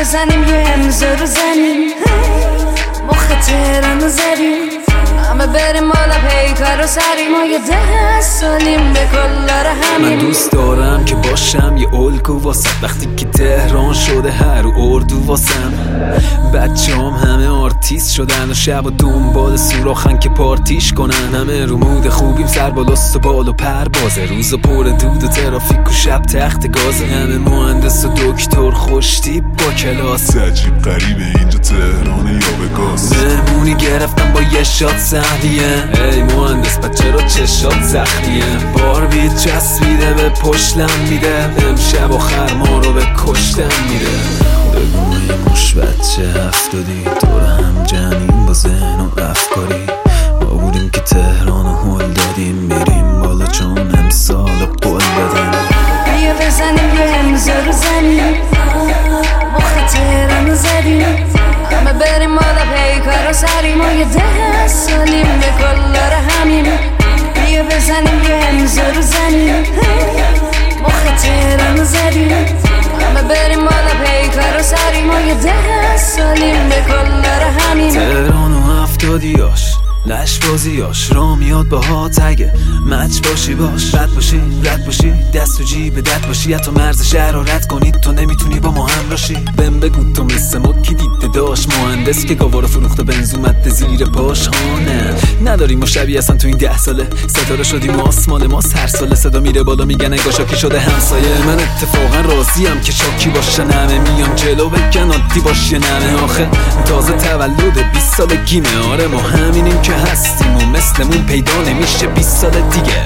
بزنیم یه امضا رو زمین، مخ تهران رو زدیم، همه بریم بالا پیکار و سریم، ما یه 10 سالیم به کلار همین. من دوست دارم که باشم یه الگو واسم، وقتی که تهران شده هر اردو واسم. بچه‌ام همه آرتیست شدن و شب و دنبال سوراخن که پارتیش کنن. همه رو مود خوبیم، سر بالاست و بال و پروازه، روز و پر دود و ترافیک و شب تخت گازه. همه مهندس و دکتر خوشتیپ با کلاس. عجیب غریبه اینجا تهرانه یا وگاس. مهمونی گرفتم با یه شات سهلیه، ای مهندس بچه چرا چشات زخمیه؟ باربی چسبیده به پشتم میده، امشب آخر ما رو به کشتم میده. بگو این مش بچه 70 دور هم جمعیم با ذهن و افکاری. ما بودیم که تهران هل دادیم، میریم بالا چون امسال قول دادیم. بیا بزنیم یه امضا رو زمین، مخ تهران رو زدیم، همه بریم بالا پیکار و سریم، ما یه 10 سالیم به کلار همین. بیا بزنیم یه امضا رو زمین، مخ تهران رو زدیم، همه بریم بالا پیکار و سریم، ما یه 10 سالیم به کلار همین. تهران و 70یاش لش بازیاش را میاد باهات، اگه مچ باشی باش، رد باشی رد باشی، دست تو جیب دت باشی، حتی مرز شهر رو رد کنید تو نمیتونی با ما هم راشی. بهم بگو تو مثل ما کی دیده داشت، مهندس که گاوارو فروخته بنزو مد زیر پاش. نه نداریم ما شبیه اصلا تو این 10 ساله، ستاره شدیم آسمان ماست هر ساله، صدا میره بالا میگن انگار شاکی شده همسایه. من اتفاقا راضیم که شاکی باشه، نمه میام جلو بگن عادی باشه، نمه آخه تازه تولد 20 سالگیمه. آره ما همینیم که هستیم و مثلمون پیدا نمیشه 20 سال دیگه.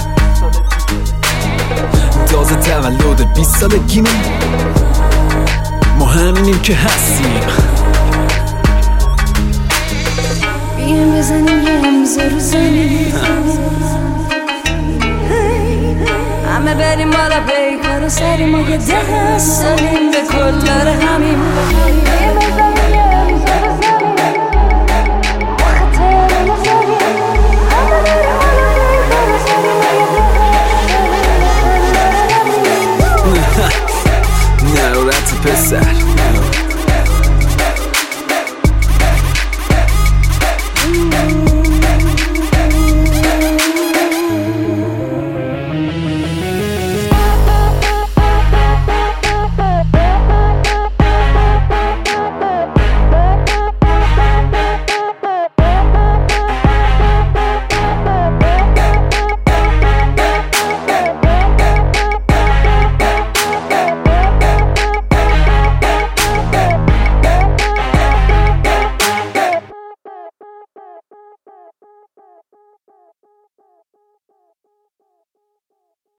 تازه تولد 20 سالگیمه، ما همینیم که هستیم. بیایم بزنیم یه امضا رو زمین، همه بریم بالا پیکار و سریم، ما یه 10 سالیم به کلار همین. بیایم بزنیم یه امضا رو زمین، مخ تهران رو زدیم، همه بریم بالا پیکار و سریم، ما یه 10 سالیم به کلار همین. نرارت پسر